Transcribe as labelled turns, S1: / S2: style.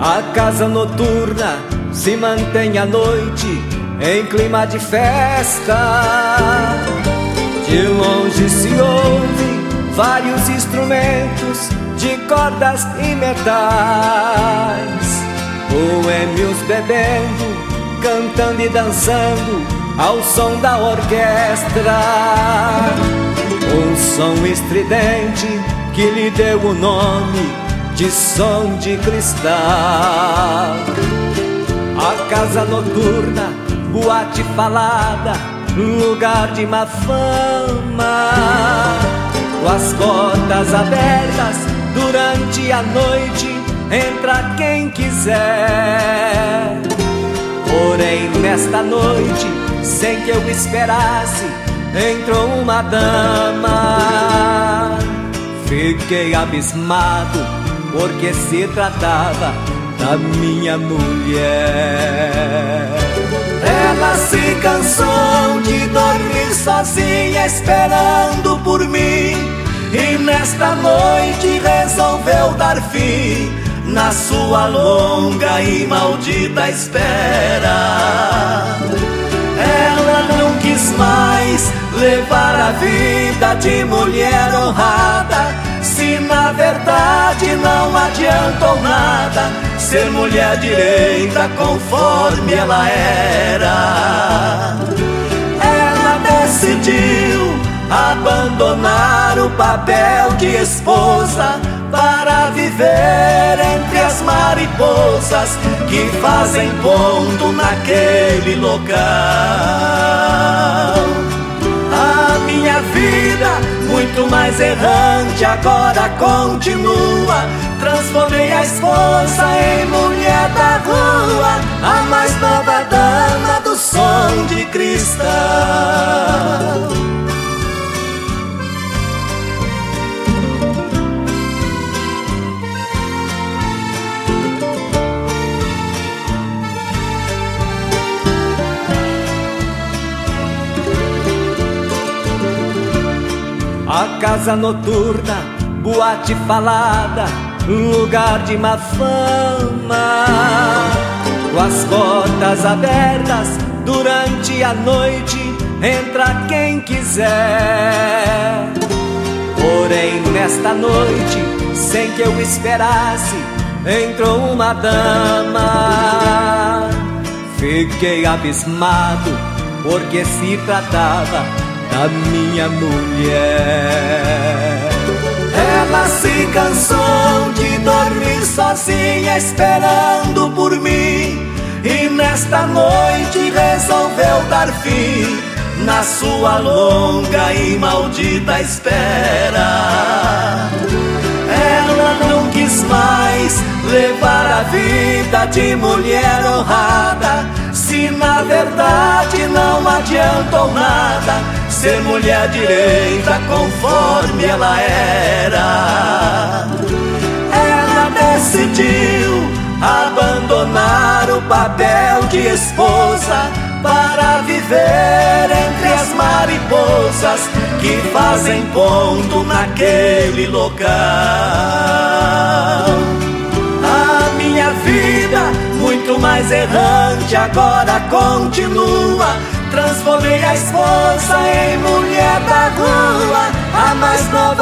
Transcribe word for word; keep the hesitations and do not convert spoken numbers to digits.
S1: A casa noturna se mantém à noite em clima de festa. De longe se ouve vários instrumentos de cordas e metais, boêmios bebendo, cantando e dançando ao som da orquestra. Um som estridente que lhe deu o nome de som de cristal. A casa noturna, boate falada, lugar de má fama. Com as portas abertas durante a noite, entra quem quiser. Porém nesta noite, sem que eu esperasse, entrou uma dama. Fiquei abismado, porque se tratava da minha mulher. Ela se cansou de dormir sozinha esperando por mim, e nesta noite resolveu dar fim na sua longa e maldita espera. Ela não quis mais levar a vida de mulher honrada, se na verdade não adiantou nada ser mulher direita conforme ela era. Ela decidiu abandonar o papel de esposa para viver entre as mariposas que fazem ponto naquele local. A minha vida, muito mais errante, agora continua. Transformei a esposa em mulher da rua, a mais nova dama do som de cristal. A casa noturna, boate falada, lugar de má fama. Com as portas abertas durante a noite, entra quem quiser. Porém nesta noite, sem que eu esperasse, entrou uma dama. Fiquei abismado, porque se tratava da minha mulher. Ela se cansou de dormir sozinha esperando por mim, e nesta noite resolveu dar fim na sua longa e maldita espera. Ela não quis mais levar a vida de mulher honrada, se na verdade não adiantou nada ser mulher direita conforme ela era. Ela decidiu abandonar o papel de esposa para viver entre as mariposas que fazem ponto naquele local. A minha vida, muito mais errante, agora continua. Transformei a esposa em mulher da rua, a mais nova